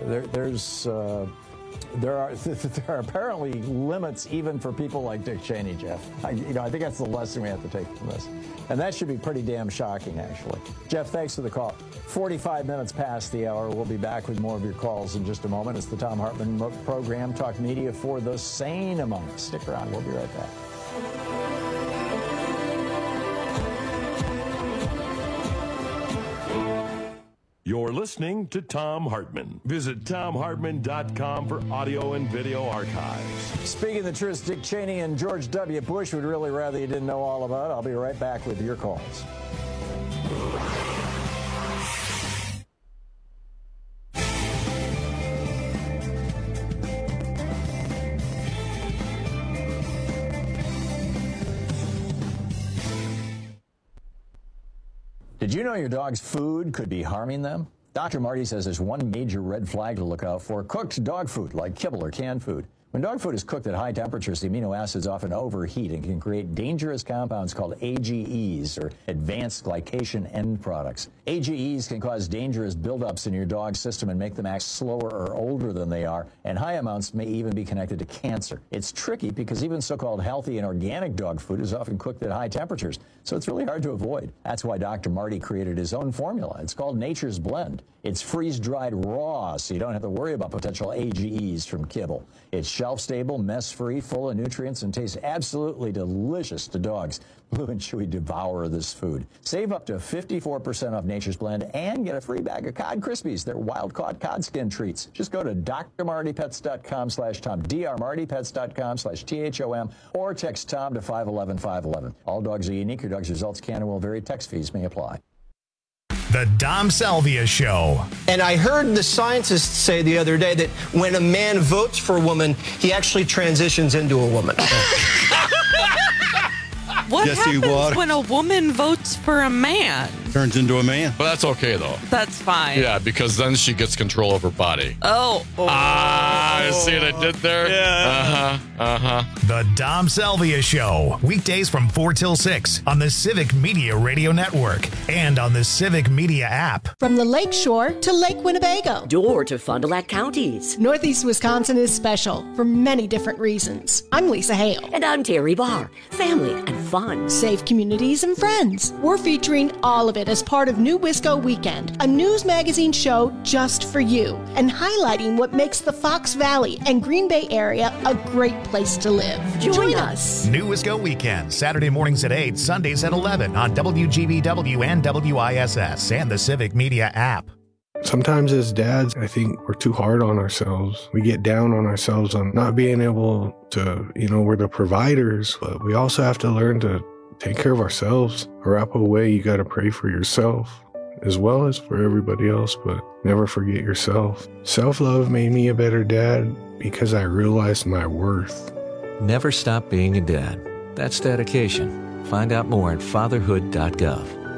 there are apparently limits even for people like Dick Cheney, Jeff. I think that's the lesson we have to take from this, and that should be pretty damn shocking, actually. Jeff, thanks for the call. 45 minutes past the hour. We'll be back with more of your calls in just a moment. It's the Thom Hartmann program, Talk Media for the sane among us. Stick around. We'll be right back. You're listening to Thom Hartmann. Visit ThomHartmann.com for audio and video archives. Speaking the truth, Dick Cheney and George W. Bush would really rather you didn't know all about. I'll be right back with your calls. Did you know your dog's food could be harming them? Dr. Marty says there's one major red flag to look out for: cooked dog food like kibble or canned food. When dog food is cooked at high temperatures, the amino acids often overheat and can create dangerous compounds called AGEs, or advanced glycation end products. AGEs can cause dangerous buildups in your dog's system and make them act slower or older than they are, and high amounts may even be connected to cancer. It's tricky because even so-called healthy and organic dog food is often cooked at high temperatures, so it's really hard to avoid. That's why Dr. Marty created his own formula. It's called Nature's Blend. It's freeze-dried raw, so you don't have to worry about potential AGEs from kibble. It's shelf-stable, mess-free, full of nutrients, and tastes absolutely delicious to dogs. Blue and Chewy devour this food. Save up to 54% off Nature's Blend and get a free bag of Cod Krispies. They're wild-caught cod skin treats. Just go to drmartypets.com/Tom, drmartypets.com/THOM, or text Tom to 511-511. All dogs are unique. Your dog's results can and will vary. Text fees may apply. The Dom Salvia Show. And I heard the scientists say the other day that when a man votes for a woman, he actually transitions into a woman. What happens when a woman votes for a man? Turns into a man. But that's okay, though. That's fine. Yeah, because then she gets control of her body. Oh. You see what I did there? Yeah. The Dom Salvia Show. Weekdays from 4 till 6 on the Civic Media Radio Network and on the Civic Media app. From the Lake Shore to Lake Winnebago. Door to Fond du Lac counties. Northeast Wisconsin is special for many different reasons. I'm Lisa Hale. And I'm Terry Barr. Family and fun. Safe communities and friends. We're featuring all of it as part of New Wisco Weekend, a news magazine show just for you, and highlighting what makes the Fox Valley and Green Bay area a great place to live. Join us. New Wisco Weekend, Saturday mornings at 8, Sundays at 11 on WGBW and WISS and the Civic Media app. Sometimes as dads, I think we're too hard on ourselves. We get down on ourselves on not being able to, we're the providers, but we also have to learn to take care of ourselves. Arapaho way, you got to pray for yourself as well as for everybody else, but never forget yourself. Self-love made me a better dad because I realized my worth. Never stop being a dad. That's dedication. Find out more at fatherhood.gov.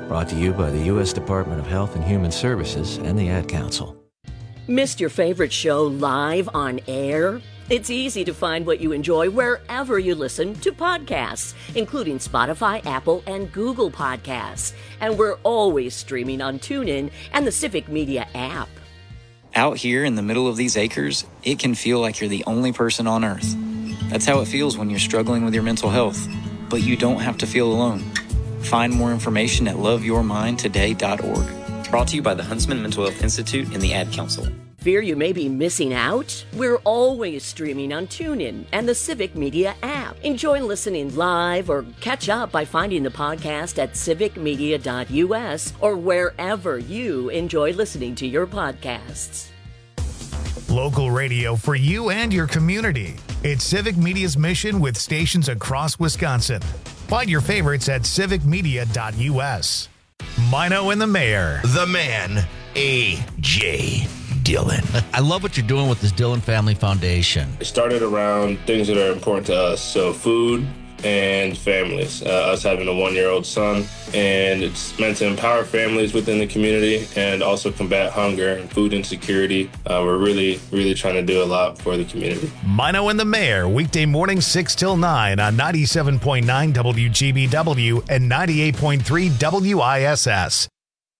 Brought to you by the U.S. Department of Health and Human Services and the Ad Council. Missed your favorite show live on air? It's easy to find what you enjoy wherever you listen to podcasts, including Spotify, Apple, and Google Podcasts. And we're always streaming on TuneIn and the Civic Media app. Out here in the middle of these acres, it can feel like you're the only person on Earth. That's how it feels when you're struggling with your mental health. But you don't have to feel alone. Find more information at loveyourmindtoday.org. Brought to you by the Huntsman Mental Health Institute and the Ad Council. Fear you may be missing out? We're always streaming on TuneIn and the Civic Media app. Enjoy listening live or catch up by finding the podcast at civicmedia.us or wherever you enjoy listening to your podcasts. Local radio for you and your community. It's Civic Media's mission with stations across Wisconsin. Find your favorites at civicmedia.us. Mino and the Mayor. The man, A.J. Dillon. I love what you're doing with this Dillon Family Foundation. It started around things that are important to us. So food and families. Us having a 1-year-old son. And it's meant to empower families within the community and also combat hunger and food insecurity. We're really, really trying to do a lot for the community. Mino and the Mayor, weekday mornings 6 till 9 on 97.9 WGBW and 98.3 WISS.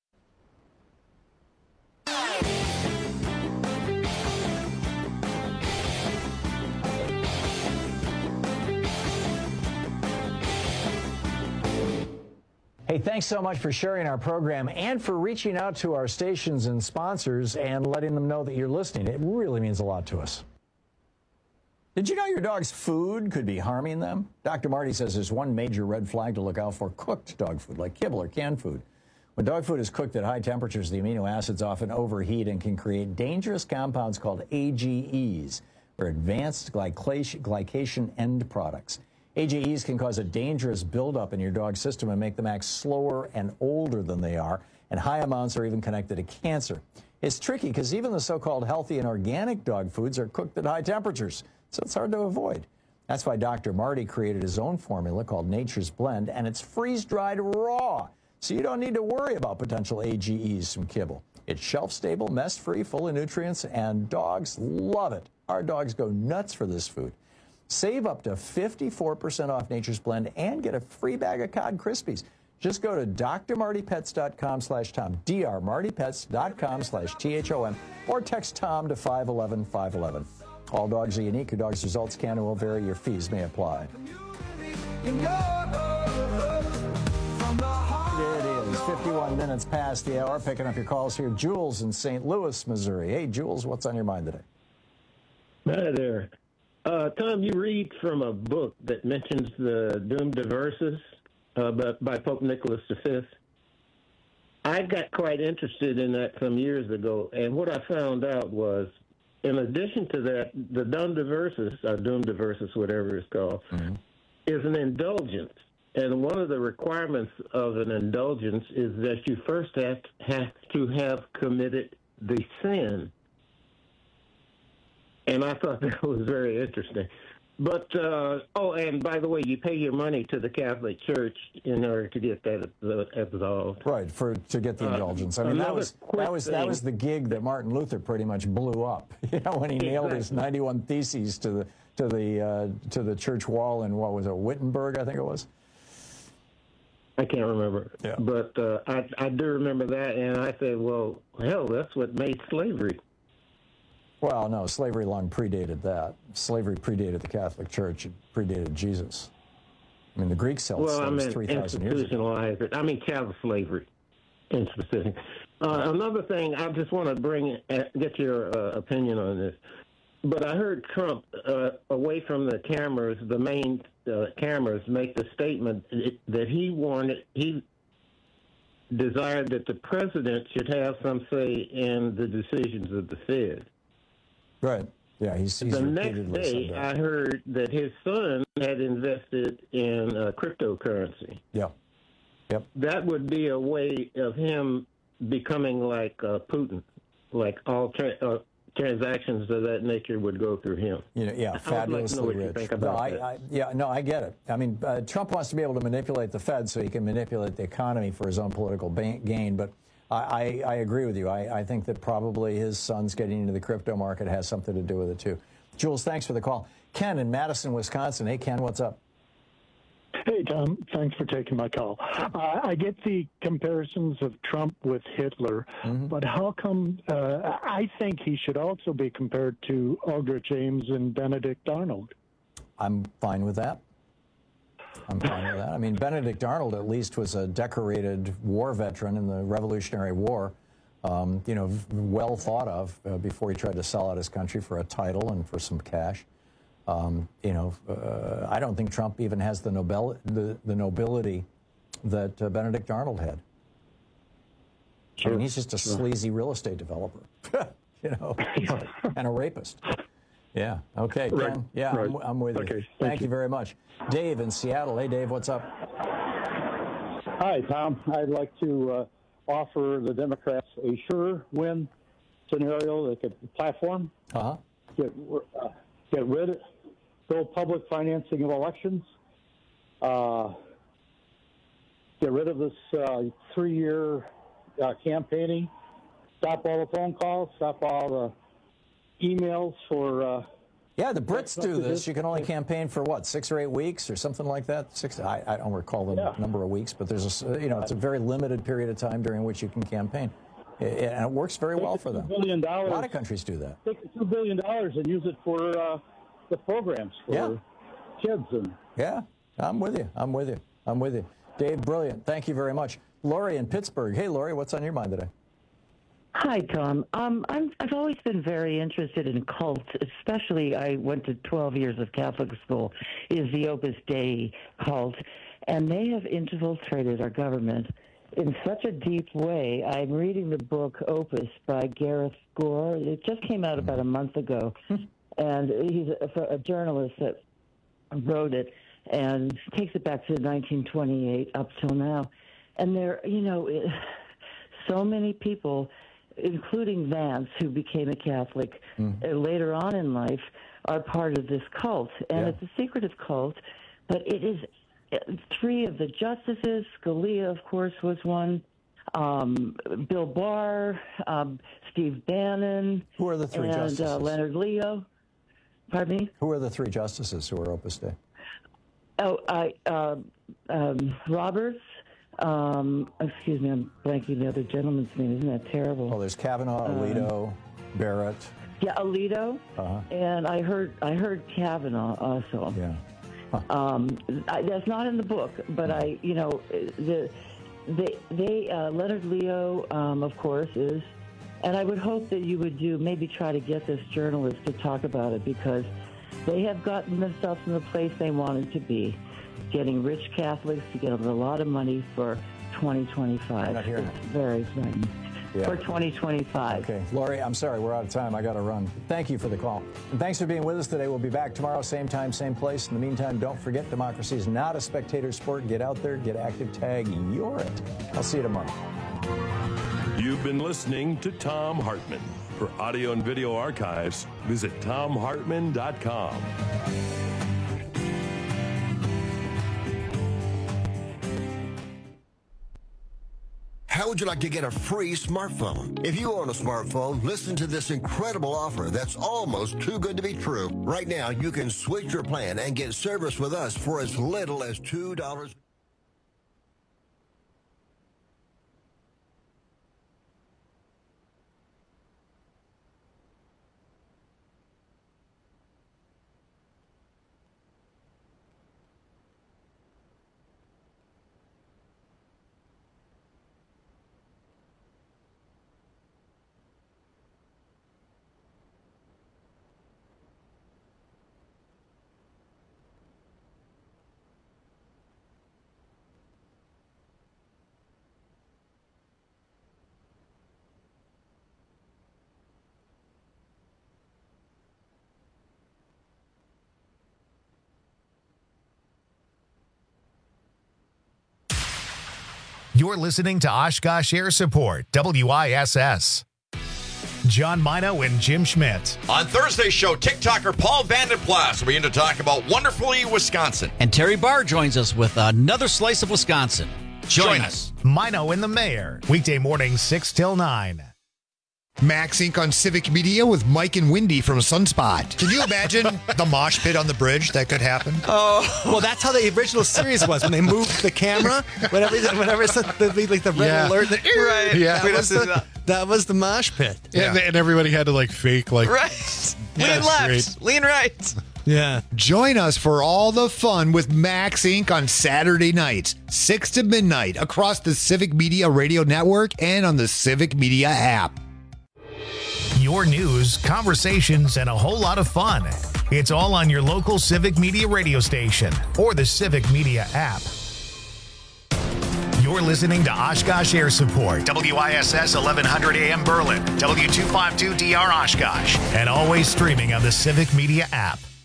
Hey, thanks so much for sharing our program and for reaching out to our stations and sponsors and letting them know that you're listening. It really means a lot to us. Did you know your dog's food could be harming them? Dr. Marty says there's one major red flag to look out for: cooked dog food, like kibble or canned food. When dog food is cooked at high temperatures, the amino acids often overheat and can create dangerous compounds called AGEs, or advanced glycation end products. AGEs can cause a dangerous buildup in your dog's system and make them act slower and older than they are, and high amounts are even connected to cancer. It's tricky because even the so-called healthy and organic dog foods are cooked at high temperatures, so it's hard to avoid. That's why Dr. Marty created his own formula called Nature's Blend, and it's freeze-dried raw, so you don't need to worry about potential AGEs from kibble. It's shelf-stable, mess-free, full of nutrients, and dogs love it. Our dogs go nuts for this food. Save up to 54% off Nature's Blend and get a free bag of Cod Krispies. Just go to drmartypets.com/Tom, drmartypets.com/THOM, or text Tom to 511-511. All dogs are unique. Your dog's results can and will vary. Your fees may apply. It is 51 minutes past the hour. Picking up your calls here. Jules in St. Louis, Missouri. Hey, Jules, what's on your mind today? Hi there. Tom, you read from a book that mentions the Dum Diversas by Pope Nicholas V. I got quite interested in that some years ago, and what I found out was, in addition to that, the Dum Diversas, or Dum Diversas, whatever it's called, is an indulgence. And one of the requirements of an indulgence is that you first have to have committed the sin. And I thought that was very interesting. But, and by the way, you pay your money to the Catholic Church in order to get that absolved. Right, to get the indulgence. I mean, that was the gig that Martin Luther pretty much blew up. You know, when he nailed his 91 Theses to the church wall in, what was it, Wittenberg, I think it was? I can't remember. Yeah. But I do remember that, and I said, well, hell, that's what made slavery. Well, no, slavery long predated that. Slavery predated the Catholic Church. It predated Jesus. I mean, the Greeks held slaves 3,000 years ago. I mean, chattel slavery in specific. Another thing, I just want to get your opinion on this. But I heard Trump, away from the cameras, the main cameras, make the statement that he desired that the president should have some say in the decisions of the Fed. Right. Yeah, he's the next day, I heard that his son had invested in cryptocurrency. Yeah. Yep. That would be a way of him becoming like Putin, like transactions of that nature would go through him. Fabulously what you rich. think about I get it. I mean, Trump wants to be able to manipulate the Fed so he can manipulate the economy for his own political gain, but I agree with you. I think that probably his son's getting into the crypto market has something to do with it, too. Jules, thanks for the call. Ken in Madison, Wisconsin. Hey, Ken, what's up? Hey, Tom. Thanks for taking my call. I get the comparisons of Trump with Hitler, but how come I think he should also be compared to Aldrich Ames and Benedict Arnold? I'm fine with that. I mean, Benedict Arnold at least was a decorated war veteran in the Revolutionary War, well thought of before he tried to sell out his country for a title and for some cash. I don't think Trump even has the nobility that Benedict Arnold had. Sure. I mean, he's just a sleazy real estate developer, and a rapist. Yeah. Okay, Ken. Right. Yeah, right. I'm with you. Okay, thank you very much. Dave in Seattle. Hey, Dave, what's up? Hi, Tom. I'd like to offer the Democrats a sure win scenario. They could platform, get rid of, go public financing of elections, get rid of this 3-year campaigning, stop all the phone calls, stop all the emails for... the Brits do this. You can only campaign for, 6 or 8 weeks or something like that? 6. I don't recall the number of weeks, but there's it's a very limited period of time during which you can campaign. And it works very well for them. $2 billion. A lot of countries do that. Take the $2 billion and use it for the programs for kids. I'm with you. Dave, brilliant. Thank you very much. Lori in Pittsburgh. Hey, Lori, what's on your mind today? Hi, Tom. I've always been very interested in cults, especially I went to 12 years of Catholic school, is the Opus Dei cult, and they have infiltrated our government in such a deep way. I'm reading the book Opus by Gareth Gore. It just came out about a month ago, and he's a journalist that wrote it and takes it back to 1928 up till now. And there, so many people, including Vance, who became a Catholic later on in life, are part of this cult. And it's a secretive cult, but it is 3 of the justices. Scalia, of course, was one. Bill Barr, Steve Bannon. Who are the 3 justices? And Leonard Leo. Pardon me? Who are the 3 justices who are Opus Dei? Roberts. Excuse me, I'm blanking the other gentleman's name. Isn't that terrible? Oh, there's Kavanaugh, Alito, Barrett. Yeah, Alito. And I heard Kavanaugh also. Yeah. That's not in the book, but Leonard Leo, of course, is, and I would hope that you would maybe try to get this journalist to talk about it, because they have gotten themselves in the place they wanted to be, getting rich Catholics to get a lot of money for 2025. I'm not hearing it's very frightening. For 2025. Okay. Lori, I'm sorry, we're out of time. I got to run. Thank you for the call. And thanks for being with us today. We'll be back tomorrow, same time, same place. In the meantime, don't forget, democracy is not a spectator sport. Get out there, get active, tag, you're it. I'll see you tomorrow. You've been listening to Thom Hartmann. For audio and video archives, visit ThomHartmann.com. How would you like to get a free smartphone? If you own a smartphone, listen to this incredible offer that's almost too good to be true. Right now, you can switch your plan and get service with us for as little as $2. You're listening to Oshkosh Air Support, WISS. John Mino and Jim Schmidt. On Thursday's show, TikToker Paul Vandenplas will begin to talk about Wonderfully Wisconsin. And Terry Barr joins us with another slice of Wisconsin. Join us. Mino and the Mayor, weekday mornings 6 till 9. Max Inc. on Civic Media with Mike and Wendy from Sunspot. Can you imagine the mosh pit on the bridge that could happen? Oh, well, that's how the original series was when they moved the camera. Whenever it's the red alert, right? Yeah, that was the mosh pit. Yeah, and everybody had to fake right. Lean left, lean right. Yeah. Join us for all the fun with Max Inc. on Saturday nights, 6 to midnight, across the Civic Media Radio Network and on the Civic Media app. Your news, conversations, and a whole lot of fun. It's all on your local Civic Media radio station or the Civic Media app. You're listening to Oshkosh Air Support, WISS 1100 AM Berlin, W252DR Oshkosh, and always streaming on the Civic Media app.